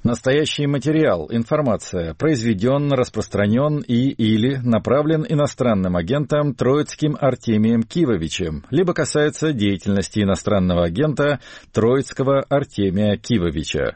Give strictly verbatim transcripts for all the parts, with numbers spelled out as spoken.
Настоящий материал, информация произведен, распространен и или направлен иностранным агентом Троицким Артемием Кивовичем, либо касается деятельности иностранного агента Троицкого Артемия Кивовича.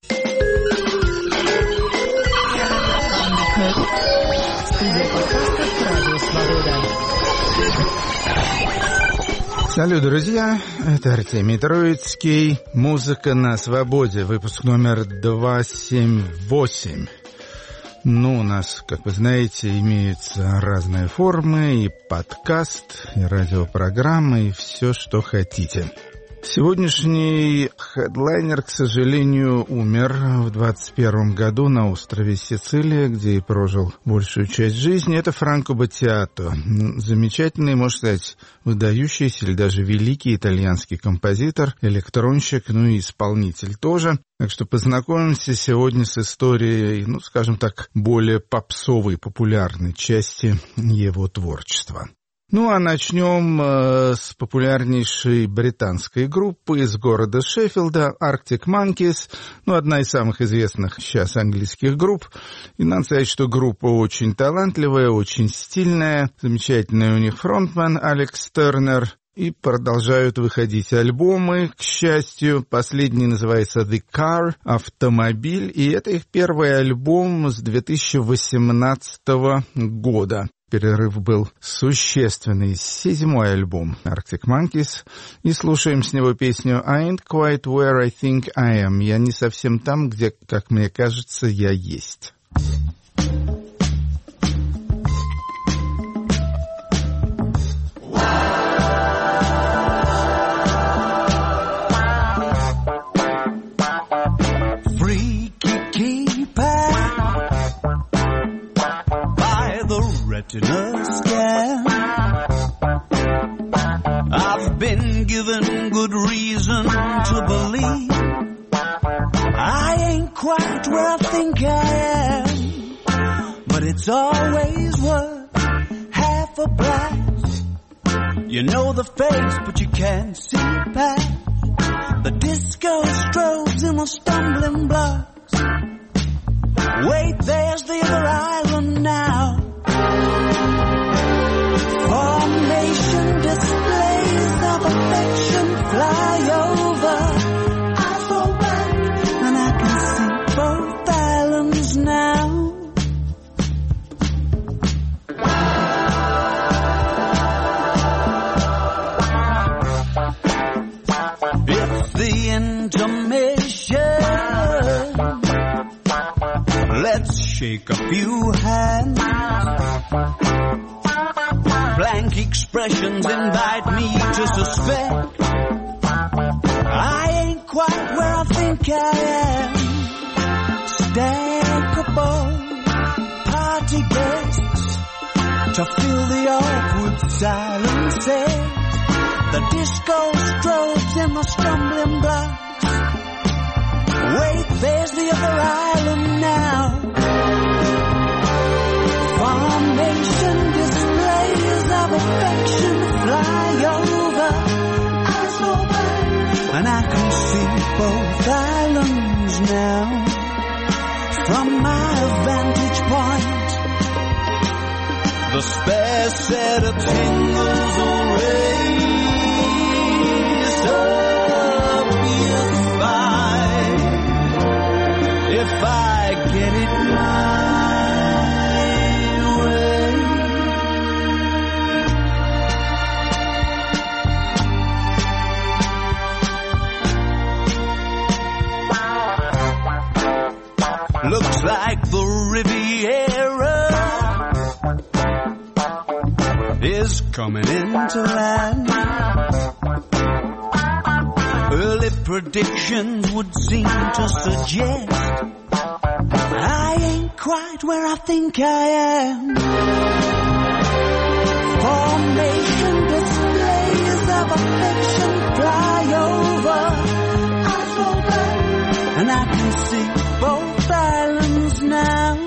Салют, друзья, это Артемий Троицкий, «Музыка на свободе», выпуск номер двести семьдесят восемь. Ну, у нас, как вы знаете, имеются разные формы, и подкаст, и радиопрограммы, и все, что хотите. Сегодняшний хедлайнер, к сожалению, умер в двадцать первом году на острове Сицилия, где и прожил большую часть жизни. Это Франко Баттиато. Замечательный, можно сказать, выдающийся или даже великий итальянский композитор, электронщик, ну и исполнитель тоже. Так что познакомимся сегодня с историей, ну, скажем так, более попсовой, популярной части его творчества. Ну, а начнем э, с популярнейшей британской группы из города Шеффилда, Arctic Monkeys, ну, одна из самых известных сейчас английских групп. И надо сказать, что группа очень талантливая, очень стильная, замечательный у них фронтмен Алекс Тернер. И продолжают выходить альбомы, к счастью. Последний называется «The Car», «Автомобиль», и это их первый альбом с две тысячи восемнадцатого года. Перерыв был существенный. Седьмой альбом Arctic Monkeys. И слушаем с него песню «I ain't quite where I think I am». Я не совсем там, где, как мне кажется, я есть. Scan. I've been given good reason to believe I ain't quite where I think I am, but it's always worth half a blast. You know the face, but you can't see past the disco strobes and the stumbling blocks. Wait, there's the other island now. Formation displays of affection fly over. I saw back and I can see both islands now. It's the intermission. Let's shake a few hands. Blank expressions invite me to suspect I ain't quite where I think I am. Stackable party guests to fill the awkward silences. The disco strobes and the stumbling blocks. Wait, there's the other island now. Formation displays of affection fly over. I saw back and I can see both islands now. From my vantage point, the spare set of tingles will raise up if I, if I get it right. Looks like the Riviera is coming into land. Early predictions would seem to suggest I ain't quite where I think I am. Formation displays of affection fly over. I saw back and I can see both islands now.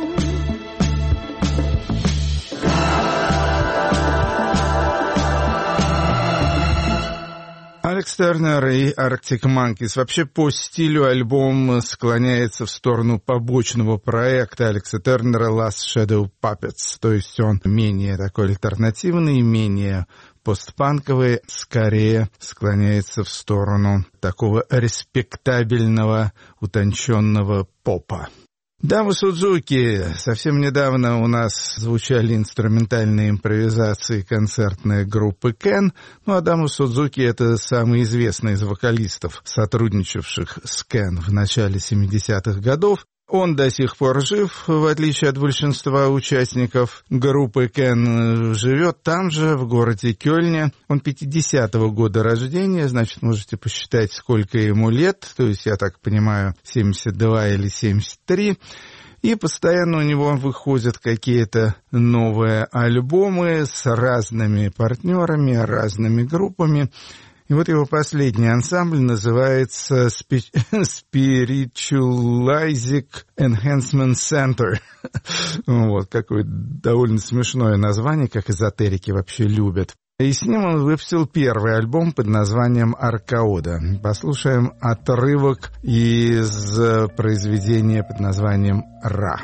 Алекс Тернер и Arctic Monkeys. Вообще по стилю альбом склоняется в сторону побочного проекта Алекса Тернера Last Shadow Puppets. То есть он менее такой альтернативный, менее постпанковый, скорее склоняется в сторону такого респектабельного, утонченного попа. Дамы Судзуки. Совсем недавно у нас звучали инструментальные импровизации концертной группы Кен. Ну, а Дамы Судзуки — это самый известный из вокалистов, сотрудничавших с Кен в начале семидесятых годов. Он до сих пор жив, в отличие от большинства участников группы Кен, живет там же, в городе Кёльне. Он пятидесятого года рождения, значит, можете посчитать, сколько ему лет, то есть, я так понимаю, семьдесят два или семьдесят три. И постоянно у него выходят какие-то новые альбомы с разными партнерами, разными группами. И вот его последний ансамбль называется Spiritualizic Enhancement Center. Вот, какое довольно смешное название, как эзотерики вообще любят. И с ним он выпустил первый альбом под названием «Аркаода». Послушаем отрывок из произведения под названием «Ра».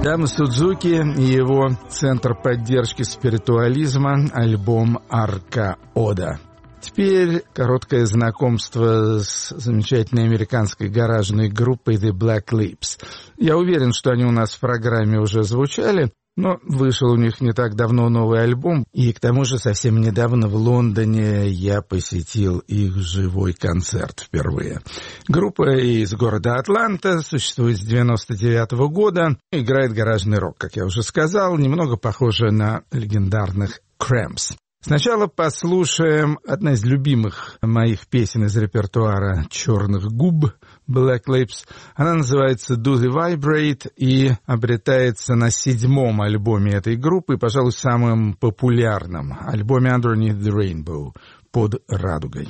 Ояма Судзуки и его Центр поддержки спиритуализма, альбом «Арка Ода». Теперь короткое знакомство с замечательной американской гаражной группой The Black Lips. Я уверен, что они у нас в программе уже звучали, но вышел у них не так давно новый альбом, и к тому же совсем недавно в Лондоне я посетил их живой концерт впервые. Группа из города Атланта, существует с девяносто девятого года, играет гаражный рок, как я уже сказал, немного похоже на легендарных Cramps. Сначала послушаем одна из любимых моих песен из репертуара «Черных губ» Black Lips. Она называется «Do the Vibrate» и обретается на седьмом альбоме этой группы, пожалуй, самым популярном альбоме «Underneath the Rainbow» «Под радугой».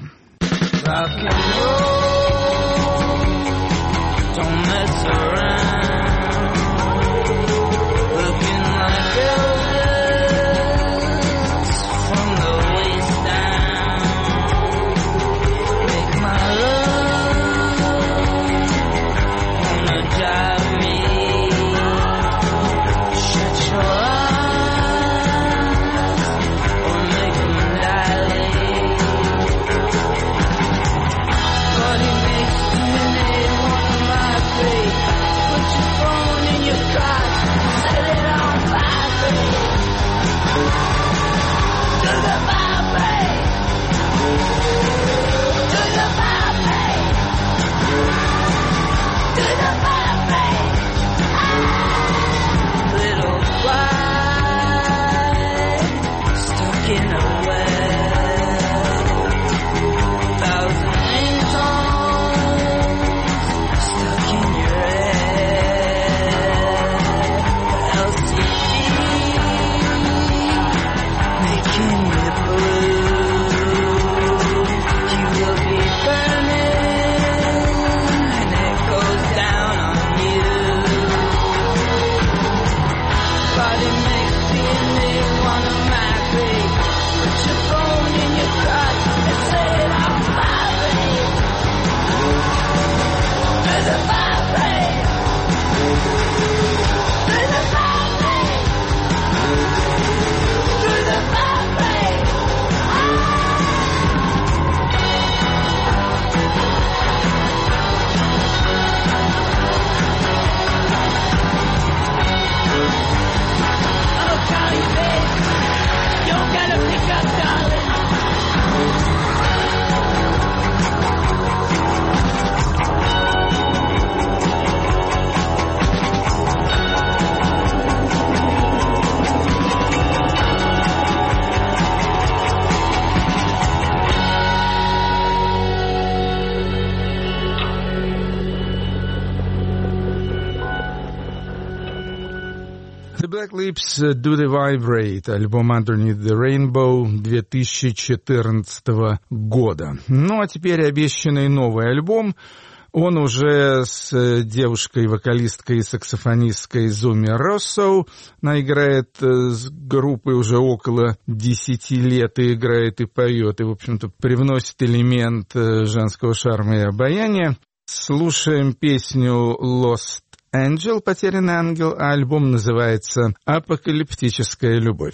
Black Lips Do the Vibrate, альбом Underneath the Rainbow две тысячи четырнадцатого года. Ну а теперь обещанный новый альбом. Он уже с девушкой-вокалисткой и саксофонисткой Зуми Россо. Она играет с группой уже около десяти лет и играет и поет, и, в общем-то, привносит элемент женского шарма и обаяния. Слушаем песню «Lost Angel», «Потерянный ангел», а альбом называется «Апокалиптическая любовь».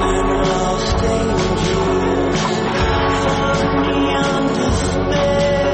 Despair.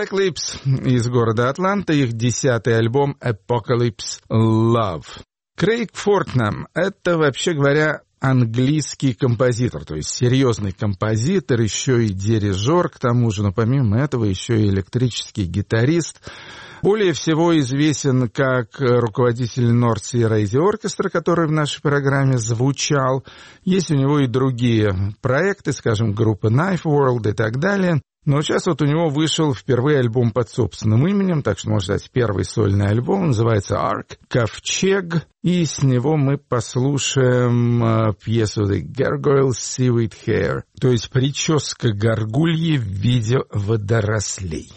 Black Lips из города Атланта, их десятый альбом Apocalypse Love. Крейг Фортнам — это, вообще говоря, английский композитор, то есть серьезный композитор, еще и дирижер, к тому же, но помимо этого еще и электрический гитарист. Более всего известен как руководитель North Sea Radio Orchestra, который в нашей программе звучал. Есть у него и другие проекты, скажем, группа Knife World и так далее. Но сейчас вот у него вышел впервые альбом под собственным именем, так что, можно сказать, первый сольный альбом, называется «Ark», «Ковчег», и с него мы послушаем э, пьесу «The Gargoyle's Seaweed Hair», то есть прическа горгульи в виде водорослей.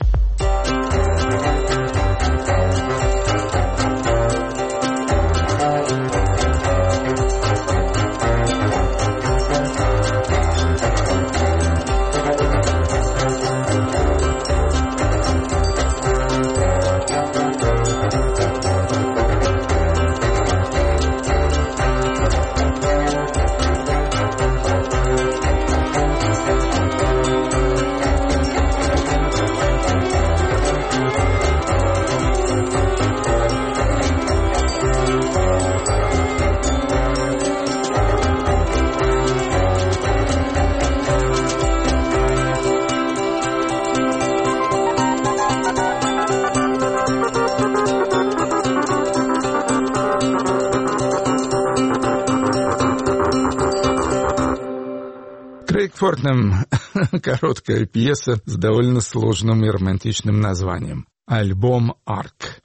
Крейг Фортнам — короткая пьеса с довольно сложным и романтичным названием. Альбом «Арк».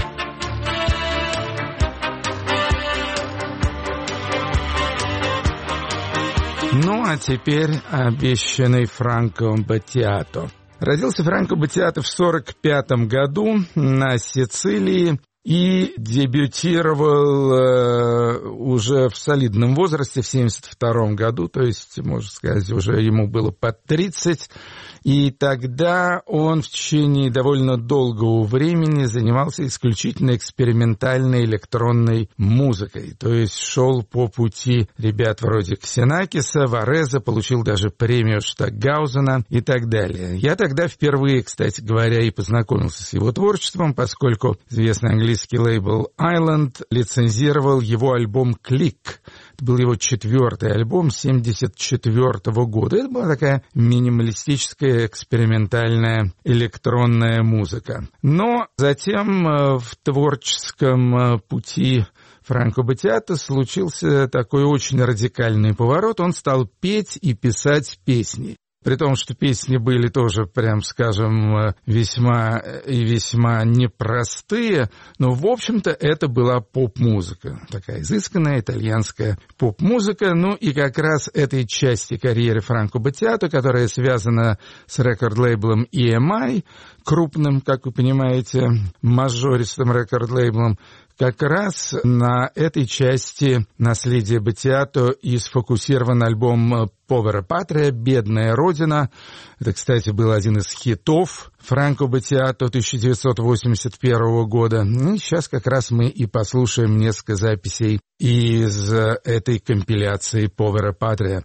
Ну, а теперь обещанный Франко Баттиато. Родился Франко Баттиато в сорок пятом году на Сицилии и дебютировал э, уже в солидном возрасте, в семьдесят втором году, то есть, можно сказать, уже ему было под тридцать. И тогда он в течение довольно долгого времени занимался исключительно экспериментальной электронной музыкой. То есть шел по пути ребят вроде Ксенакиса, Вареза, получил даже премию Штокгаузена и так далее. Я тогда впервые, кстати говоря, и познакомился с его творчеством, поскольку известный английский лейбл Island лицензировал его альбом «Клик». Это был его четвертый альбом семьдесят четвёртого года. Это была такая минималистическая, экспериментальная электронная музыка. Но затем в творческом пути Франко Баттиато случился такой очень радикальный поворот. Он стал петь и писать песни. При том, что песни были тоже, прям скажем, весьма и весьма непростые, но, в общем-то, это была поп-музыка. Такая изысканная итальянская поп-музыка. Ну и как раз этой части карьеры Франко Баттиато, которая связана с рекорд-лейблом и эм ай, крупным, как вы понимаете, мажористым рекорд-лейблом, как раз на этой части наследия Баттиато и сфокусирован альбом «Povera Patria» «Бедная Родина». Это, кстати, был один из хитов Франко Баттиато тысяча девятьсот восемьдесят первого года. Ну и сейчас как раз мы и послушаем несколько записей из этой компиляции «Povera Patria».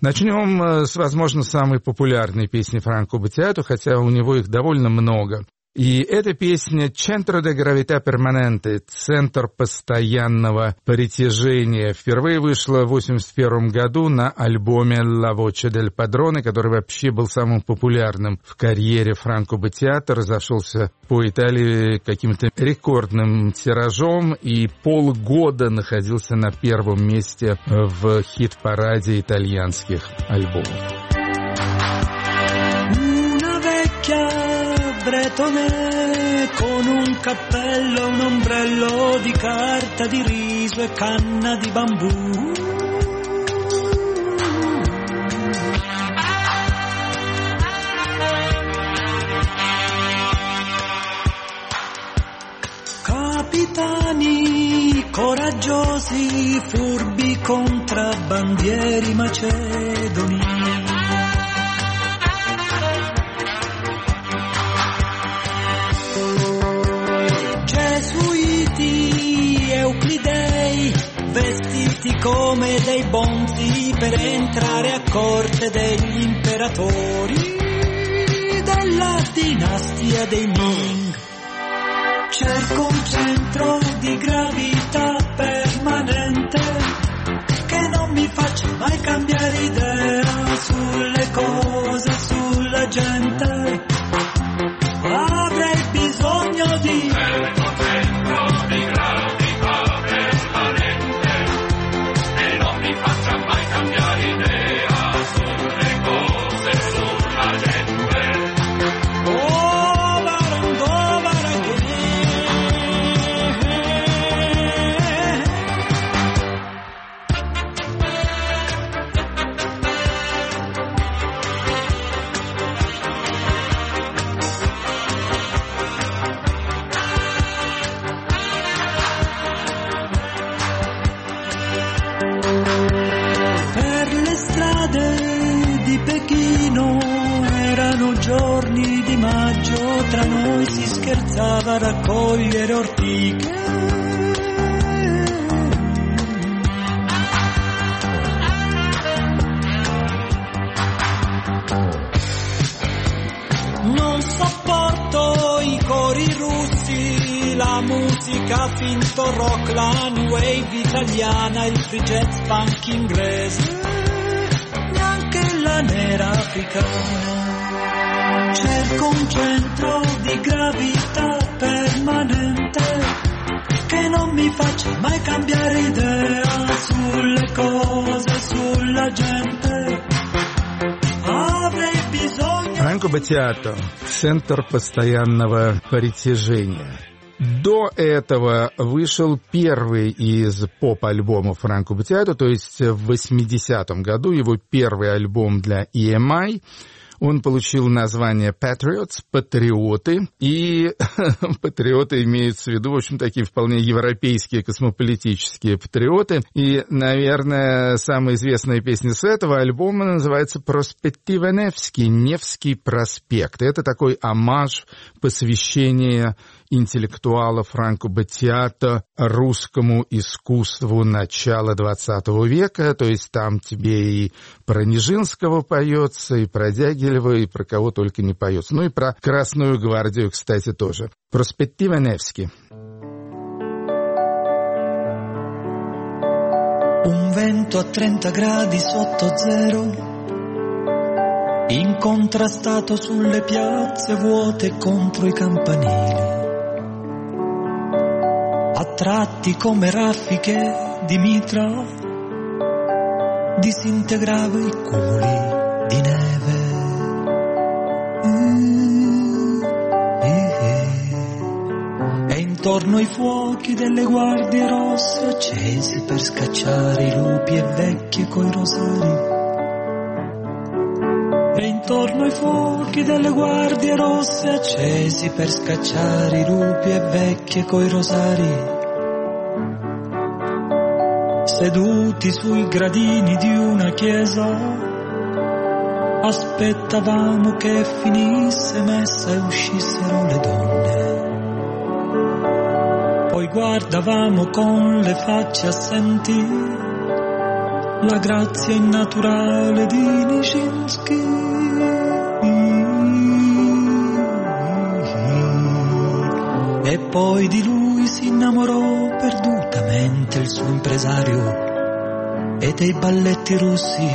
Начнем с, возможно, самой популярной песни Франко Баттиато, хотя у него их довольно много. И эта песня «Centro de Gravità Permanente» — «Центр постоянного притяжения» впервые вышла в восемьдесят первом году на альбоме «La Voce del Padrone», который вообще был самым популярным в карьере Франко Баттиато, разошелся по Италии каким-то рекордным тиражом и полгода находился на первом месте в хит-параде итальянских альбомов. Bretone con un cappello, un ombrello di carta di riso e canna di bambù. Capitani coraggiosi, furbi contrabbandieri macedoni. Euclidei vestiti come dei bonzi per entrare a corte degli imperatori, degli la dinastia dei Ming. Cerco un centro di gravità permanente che non mi faccia mai cambiare idea sulle cose, sulla gente. Avrei bisogno di cerco centro di gravità permanente che non mi faccia mai cambiare idea sulle cose, sulla gente. Oh, barango, baranghe. Erano giorni di maggio, tra noi si scherzava a raccogliere ortiche. Non sopporto i cori russi, la musica finto rock, la new wave italiana, il free jazz punk inglese, neanche la nera africana. Cerco un centro di gravità permanente che non mi faccia mai cambiare idea sulle cose, sulla gente. Avrei bisogno... Франко Батиато, центр постоянного притяжения. До этого вышел первый из поп-альбомов Франко Батиато, то есть в восьмидесятом году его первый альбом для и эм ай. Он получил название Patriots, патриоты, и патриоты имеются в виду, в общем, такие вполне европейские космополитические патриоты. И, наверное, самая известная песня с этого альбома называется «Проспектива Невский», «Невский проспект». Это такой омаж, посвящение интеллектуала Франко Батиато русскому искусству начала двадцатого века, то есть там тебе и про Нижинского поется, и про Дягилева, и про кого только не поется. Ну и про Красную гвардию, кстати, тоже. Проспектива Невский. Un vento a trenta gradi sotto zero, incontrastato sulle piazze vuote contro i campanili. A tratti come raffiche di mitra disintegrava i cumuli di neve. E intorno ai fuochi delle guardie rosse accesi per scacciare i lupi e vecchie coi rosari. E intorno ai fuochi delle guardie rosse accesi per scacciare i lupi e vecchie coi rosari. Seduti sui gradini di una chiesa, aspettavamo che finisse messa e uscissero le donne. Poi guardavamo con le facce assenti la grazia innaturale di Nijinsky. E poi di lui si innamorò perdutamente il suo impresario e dei balletti russi.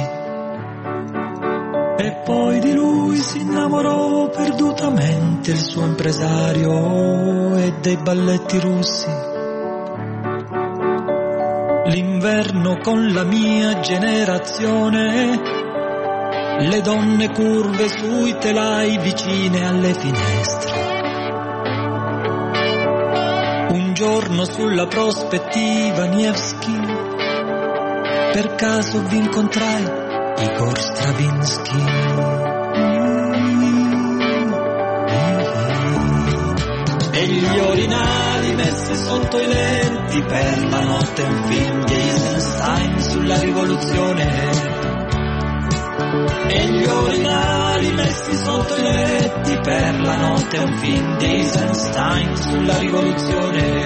E poi di lui si innamorò perdutamente il suo impresario e dei balletti russi. L'inverno con la mia generazione, le donne curve sui telai vicine alle finestre. Un giorno sulla prospettiva Nevsky, per caso vi incontrai Igor Stravinsky. E gli orinali messi sotto i lenti per la notte, un film di Eisenstein sulla rivoluzione. E gli orinali messi sotto i letti per la notte, un film di Eisenstein sulla rivoluzione.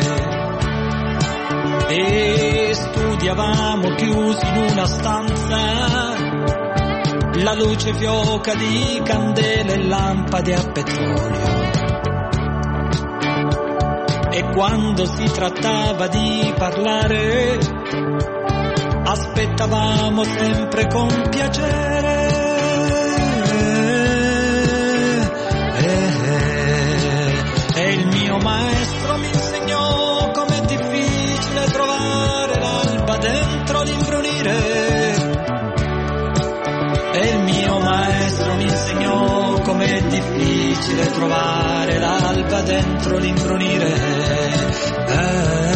E studiavamo chiusi in una stanza la luce fioca di candele e lampade a petrolio. E quando si trattava di parlare, aspettavamo sempre con piacere. E il mio maestro mi insegnò com'è difficile trovare l'alba dentro l'imbrunire. E il mio maestro mi insegnò com'è difficile trovare l'alba dentro l'imbrunire. Eh,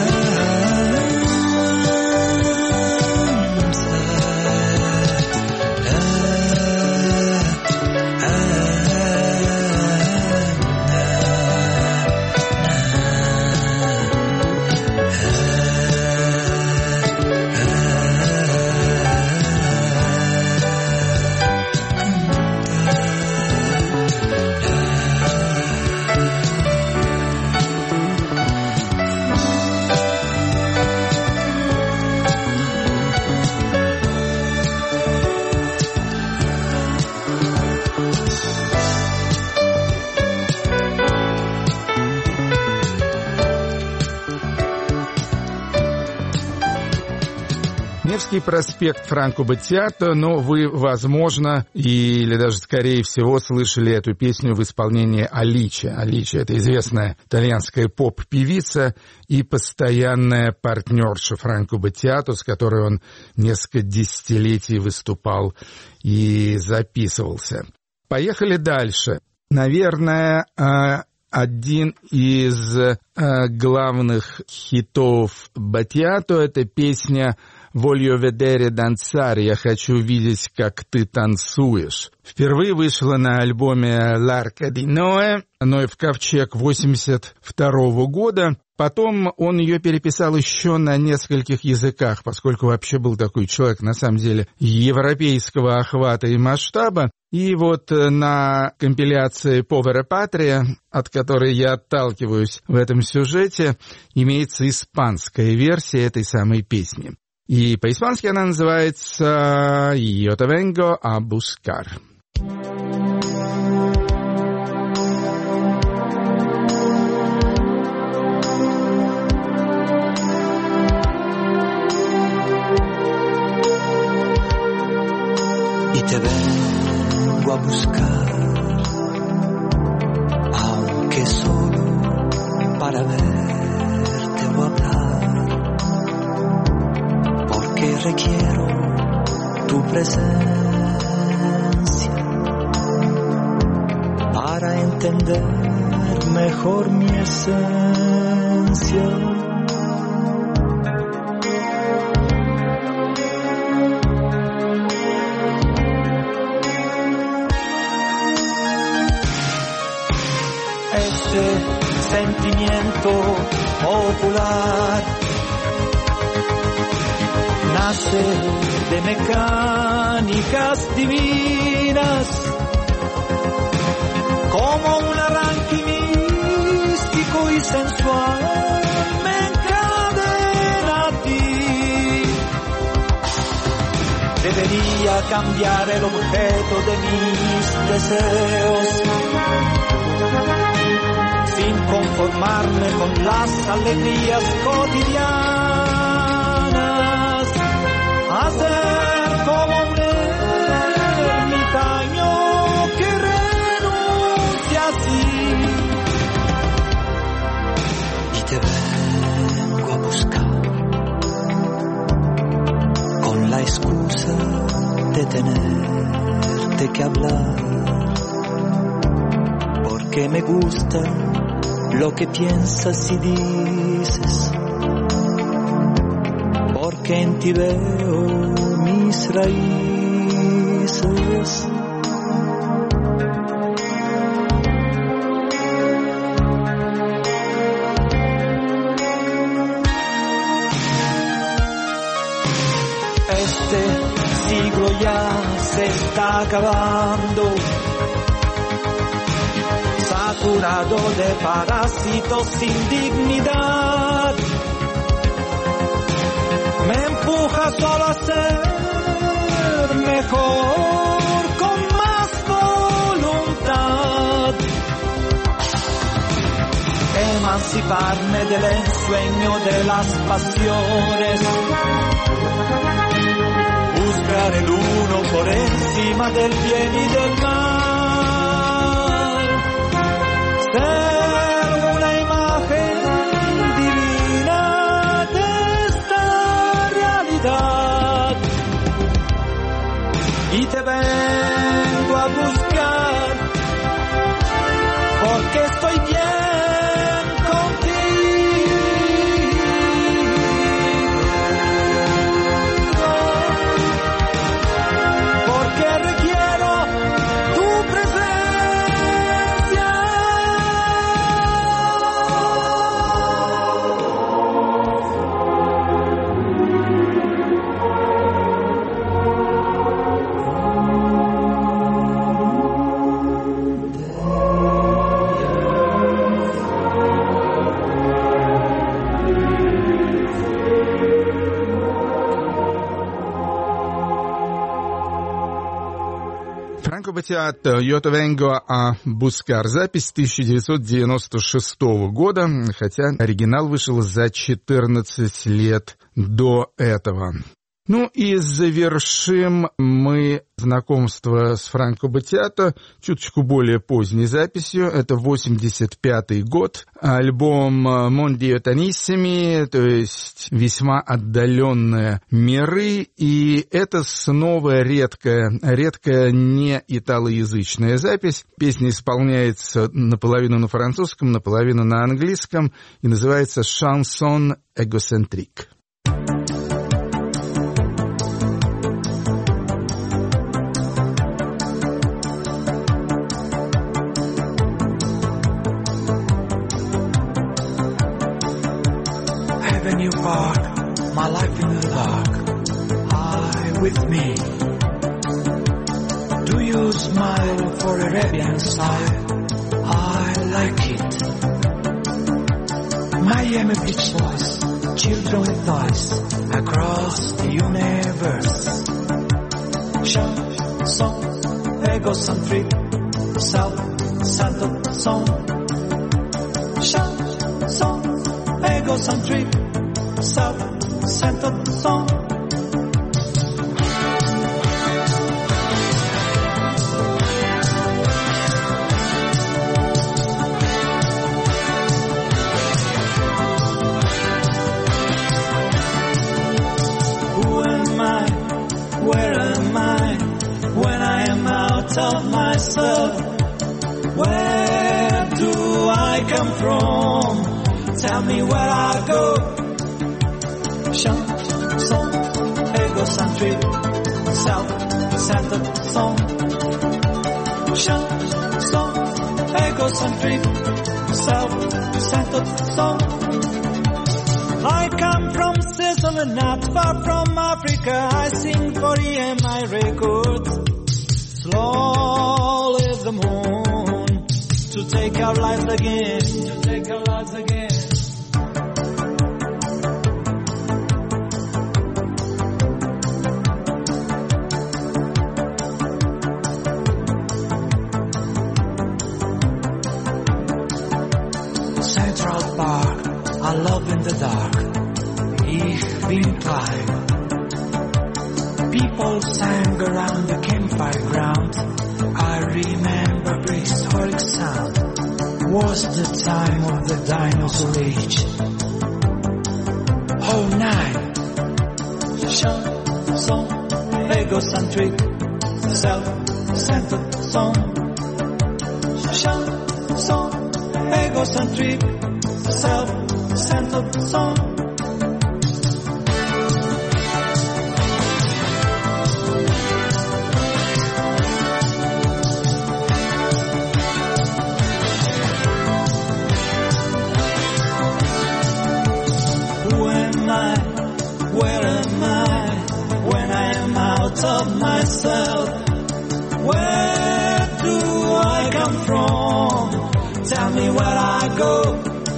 Невский проспект Франко Баттиато, но вы, возможно, или даже, скорее всего, слышали эту песню в исполнении Аличи. Аличи — это известная итальянская поп-певица и постоянная партнерша Франко Баттиато, с которой он несколько десятилетий выступал и записывался. Поехали дальше. Наверное, один из главных хитов Баттиато — это песня «Voglio vedere danzare», «Я хочу видеть, как ты танцуешь». Впервые вышла на альбоме «L'Arca di Noè», «Ноев ковчег» восемьдесят второго года. Потом он ее переписал еще на нескольких языках, поскольку вообще был такой человек, на самом деле, европейского охвата и масштаба. И вот на компиляции «Povera Patria», от которой я отталкиваюсь в этом сюжете, имеется испанская версия этой самой песни. И по-испански она называется «Yo te vengo a buscar». Y te vengo a buscar, aunque solo para verte o hablar, porque requiero tu presencia para entender mejor mi esencia. Sentimiento popular nace de mecánicas divinas, como un arranque místico y sensual me encadena a ti. Debería cambiar el objeto de mis deseos, sin conformarme con las alegrías cotidianas, hacer como un ermitaño que renuncia así. Y te vengo a buscar con la excusa de tenerte que hablar, porque me gusta lo que piensas y dices, porque en ti veo mis raíces. Este siglo ya se está acabando, saturado de parásitos sin dignidad. Me empuja solo a ser ser mejor con más voluntad. Emanciparme del ensueño de las pasiones, buscar el uno por encima del bien y del mal, ser una imagen divina de esta realidad. Y te vengo a buscar porque estoy bien Батиат, «Я vengo a buscar». Запись тысяча девятьсот девяносто шестого года, хотя оригинал вышел за четырнадцать лет до этого. Ну и завершим мы знакомство с Франко Баттиато чуточку более поздней записью. Это восемьдесят пятый год, альбом «Mondi Lontанissimi», то есть весьма отдаленные миры. И это снова редкая, редкая не италоязычная запись. Песня исполняется наполовину на французском, наполовину на английском и называется «Chanson égocentrique». You park my life in the dark, I with me. Do you smile for Arabian style? I like it. Miami Beach Boys, children with toys, across the universe. Chanson, egocentric, self-centered song. Chanson, egocentric, self-centered song. Who am I? Where am I? When I am out of myself, where do I come from? Tell me where I go. Chanson, egocentric, self-centered song. Chanson, egocentric, self-centered song. I come from Sicily, not far from Africa. I sing for E M I Records. Slowly the moon to take our lives again, to take our lives again. I love in the dark, ich bin klein. People sang around the campfire ground. I remember prehistoric sound. Was the time of the dinosaur age. Oh, nine. Chanson, egocentric, self-centered song. Chanson, egocentric, self-centered song. Who am I? Where am I? When I am out of myself, where do I come from? Tell me where I go.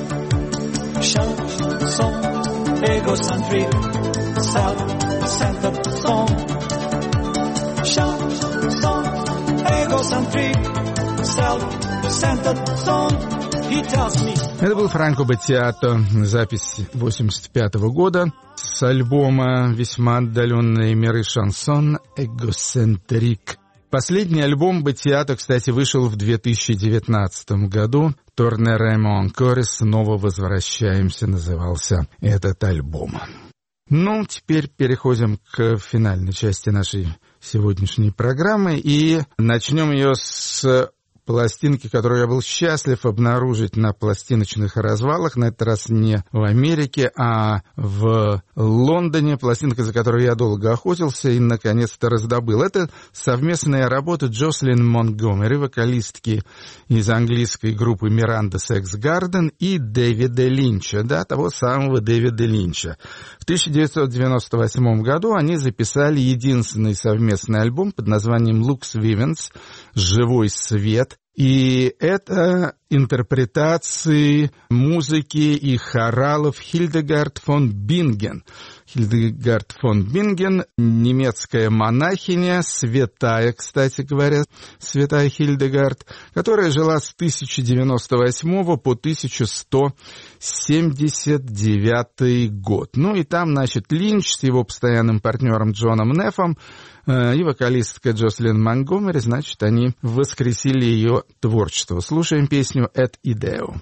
Chanson, egocentric, self-centered song. chanson, egocentric, self-centered song. He tells me. Это был Франко Баттиато, запись восемьдесят пятого года с альбома «Весьма отдаленные миры шансон Эгоцентрик». Последний альбом Баттиато, кстати, вышел в две тысячи девятнадцатом году. «Торнеремо анкоре», «Снова возвращаемся» назывался этот альбом. Ну, теперь переходим к финальной части нашей сегодняшней программы и начнем ее с пластинки, которую я был счастлив обнаружить на пластиночных развалах, на этот раз не в Америке, а в Лондоне, пластинка, за которой я долго охотился и наконец-то раздобыл. Это совместная работа Джослин Монтгомери, вокалистки из английской группы Miranda Sex Garden, и Дэвида Линча, да, того самого Дэвида Линча. В тысяча девятьсот девяносто восьмом году они записали единственный совместный альбом под названием «Lux Vivens» — «Живой свет». И это интерпретации музыки и хоралов Хильдегард фон Бинген. Хильдегард фон Бинген — немецкая монахиня, святая, кстати говоря, святая Хильдегард, которая жила с тысяча девяносто восьмого по тысяча сто семьдесят девятый год. Ну и там, значит, Линч с его постоянным партнером Джоном Неффом и вокалистка Джослин Монтгомери, значит, они воскресили ее творчество. Слушаем песню «Et Ideo».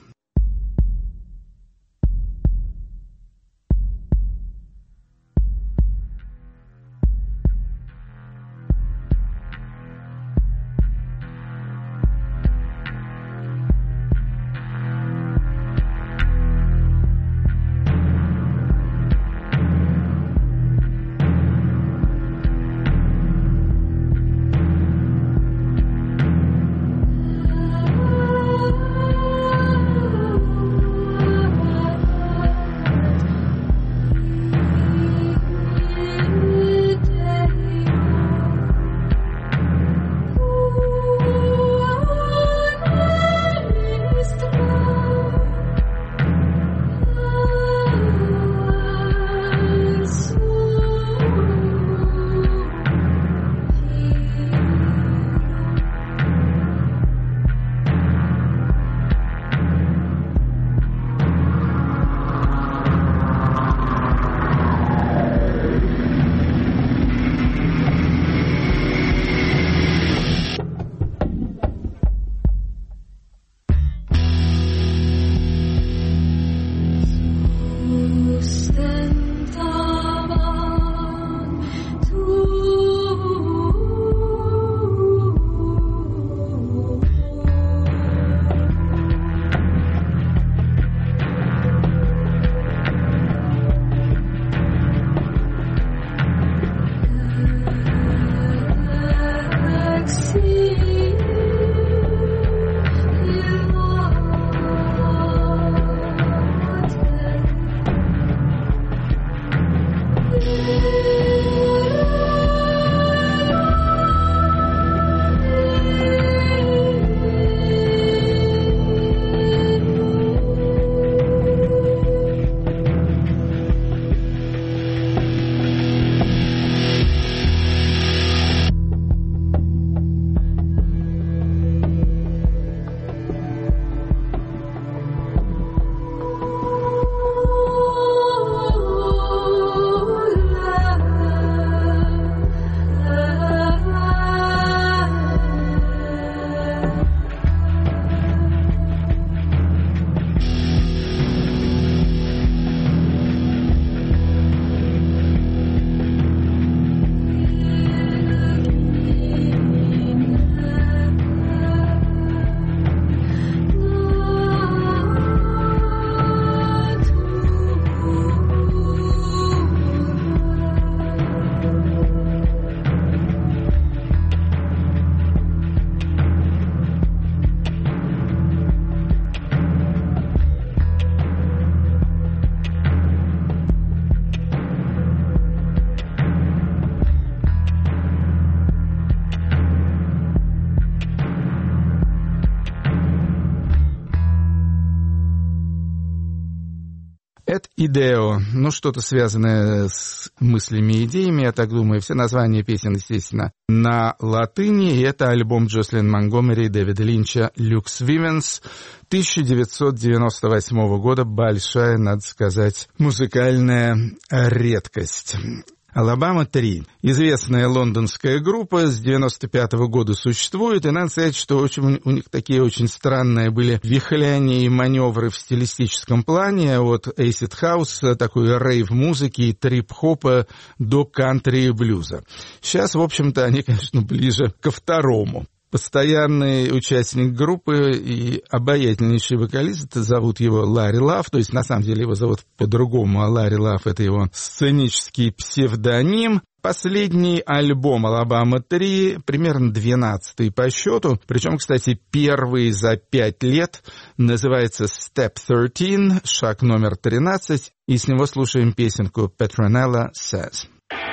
Et ideo, ну, что-то связанное с мыслями и идеями, я так думаю. Все названия песен, естественно, на латыни. И это альбом Джослин Монгомери и Дэвида Линча «Lux Vivens» тысяча девятьсот девяносто восьмого года. Большая, надо сказать, музыкальная редкость. «Алабама три». Известная лондонская группа, с девяносто пятого года существует, и надо сказать, что очень, у них такие очень странные были вихляния и маневры в стилистическом плане, от acid house, такой рейв-музыки и трип-хопа до кантри и блюза. Сейчас, в общем-то, они, конечно, ближе ко второму. Постоянный участник группы и обаятельнейший вокалист, зовут его Ларри Лав, то есть на самом деле его зовут по-другому, а Ларри Лав — это его сценический псевдоним. Последний альбом «Алабама три», примерно двенадцатый по счету, причем, кстати, первый за пять лет, называется «Step тринадцать», шаг номер тринадцать, и с него слушаем песенку «Petronella Says».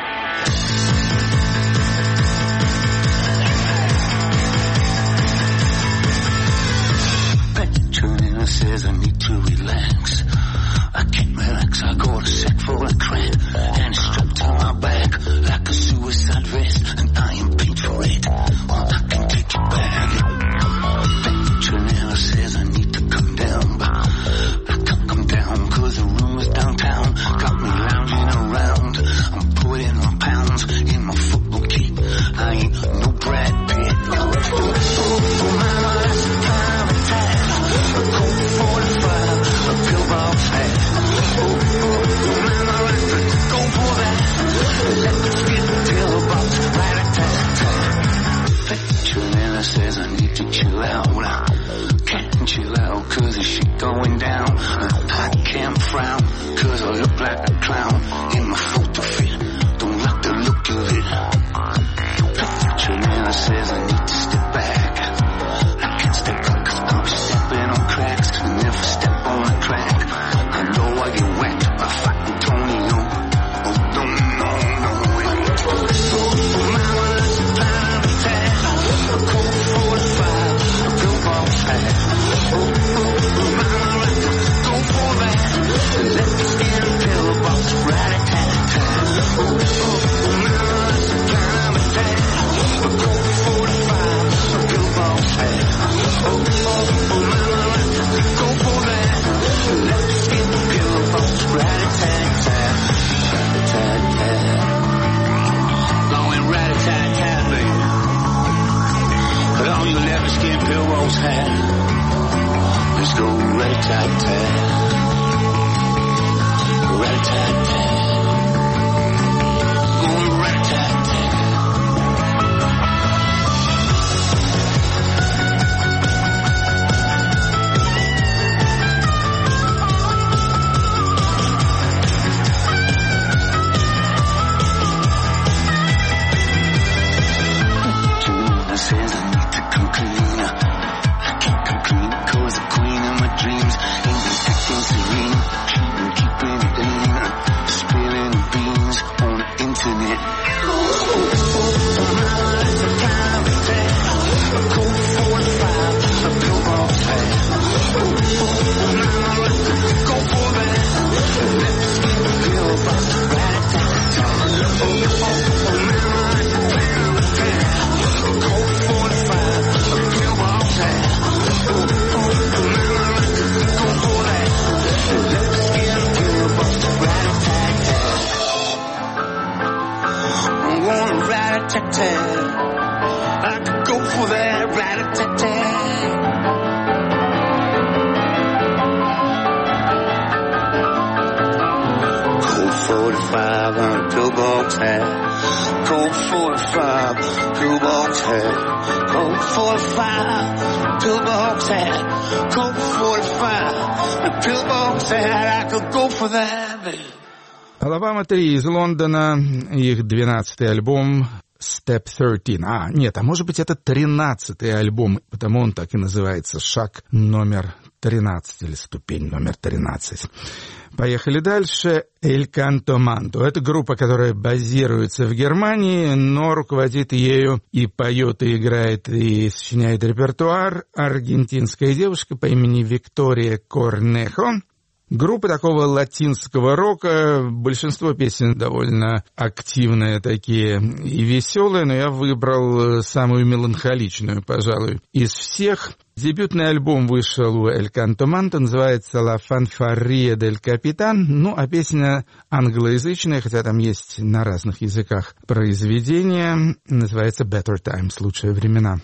Says I need to relax. I can't relax, I got a sack full of crap, and it's strapped to my back like a suicide vest, and I am paid for it. Well, I can take it back. Petronella says I need to come down, but I can't come down, cause the room is downtown, got me lounging around. I'm putting on pounds in my football kit. I ain't no Brad Pitt. Oh, oh, mama, that's the time of time. A Colt forty-five, a pillbox hat. Oh, oh, mama, let's go for that. Let's get the pillbox rat-a-tat-tat. Petronella says I need to chill out. I can't chill out cause the shit going down. I can't frown cause I look like a clown in my photo fit. Don't like the look of it. Petronella says I need to step back. I can't step back cause I'm stepping on cracks. I never step on a crack. I know I get whacked by fucking Tony O. Oh, no, no, no. Oh, mama, let's time to tag. A Colt forty-five, a pillbox hat. Oh, oh, mama, let's go for that. Let me get a pillbox rat-a-tat-tat. Oh, oh, mama, let's time to tag. A Colt forty-five, a pillbox hat. Oh, oh, mama, let's go for that. Let's get the pillbox rat-a-tat-tat. Rat-a-tat-tat. Going rat-a-tat-tat, baby. Put on your leather skin pillbox hat. Let's go rat-a-tat-tat. Rat-a-tat-tat. Going rat-a-tat-tat. Says I need to come clean. I can't come clean cause the queen of my dreams ain't been acting serene. Keeping, keeping it in, spilling the beans on the internet. Oh, oh, oh, mama, that's the time of day. A Colt forty-five, a pillbox hat. Oh, oh, mama, let's go for that. Let's get the pillbox rat-a-tat-tat. Oh, oh, oh, mama, that's the time of day. A Colt forty-five, a pillbox hat. Oh, oh, mama, let's go for that. Let's get a pillbox rat-a-tat-tat. I'm gonna rat-a-tat-tat. I could go for that rat-a-tat-tat. Colt forty-five on a pillbox hat. Colt forty-five, pillbox hat. Colt forty-five, pillbox hat. Colt forty-five, a pillbox hat. I could go for that, baby. «Алабама три» из Лондона, их двенадцатый альбом «Step тринадцать». А, нет, а может быть это тринадцатый альбом, потому он так и называется «Шаг номер тринадцать» или «Ступень номер тринадцать». Поехали дальше. «Эль Канто Манто». Это группа, которая базируется в Германии, но руководит ею и поет, и играет, и сочиняет репертуар аргентинская девушка по имени Виктория Корнехо. Группы такого латинского рока, большинство песен довольно активные такие и веселые, но я выбрал самую меланхоличную, пожалуй, из всех. Дебютный альбом вышел у El Canto Manto, называется «La Fanfarria del Capitan», ну, а песня англоязычная, хотя там есть на разных языках произведение, называется «Better Times», «Лучшие времена».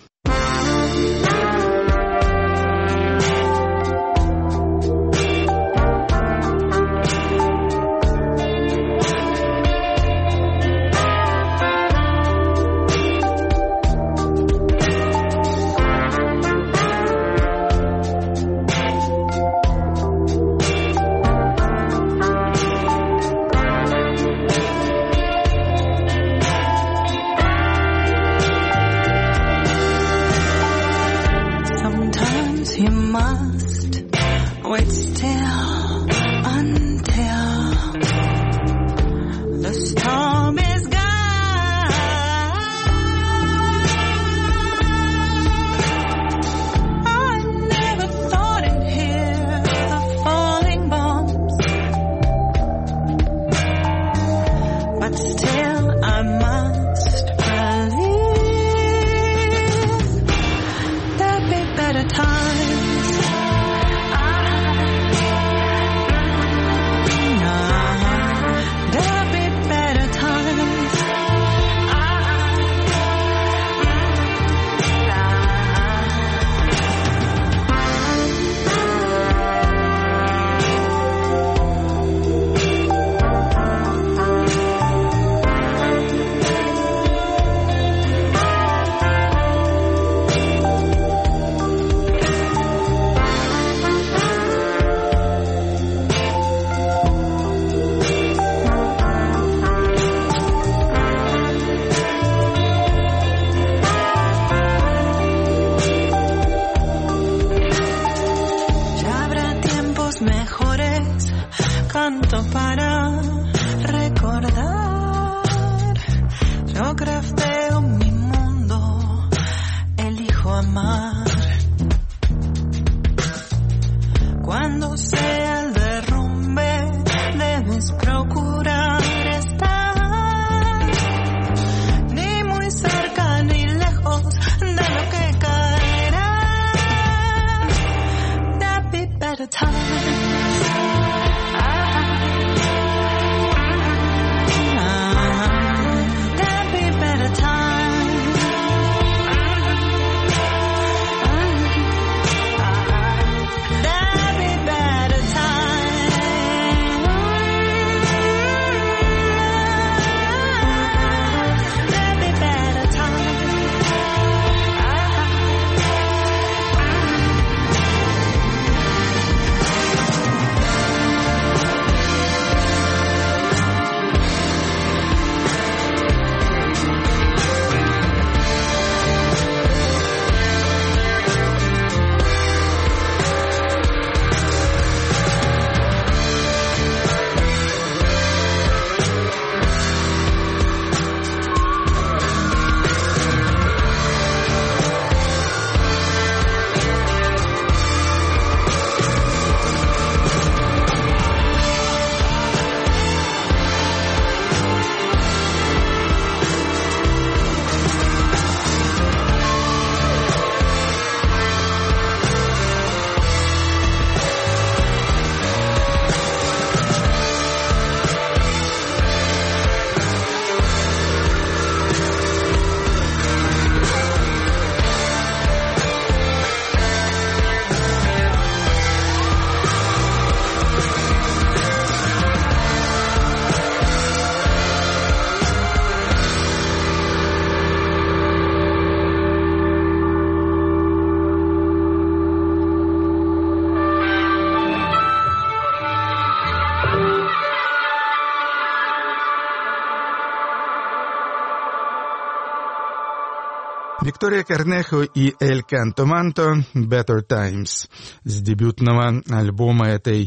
Виктория Корнехо и El Canto Manto «Better Times» с дебютного альбома этой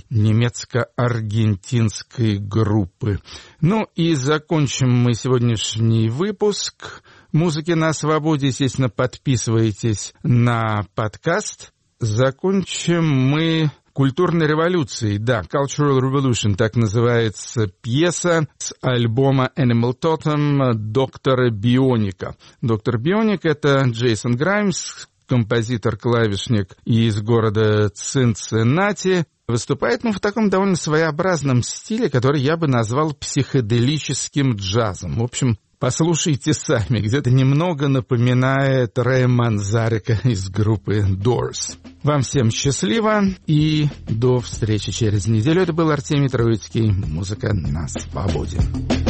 немецко-аргентинской группы. Ну и закончим мы сегодняшний выпуск «Музыки на свободе». Естественно, подписывайтесь на подкаст. Закончим мы культурной революцией. Да, Cultural Revolution, так называется пьеса с альбома Animal Totem доктора Бионика. Доктор Бионик — это Джейсон Граймс, композитор-клавишник из города Цинциннати. Выступает он в таком довольно своеобразном стиле, который я бы назвал психоделическим джазом. В общем, послушайте сами, где-то немного напоминает Рэя Манзарика из группы Doors. Вам всем счастливо и до встречи через неделю. Это был Артемий Троицкий. Музыка на свободе.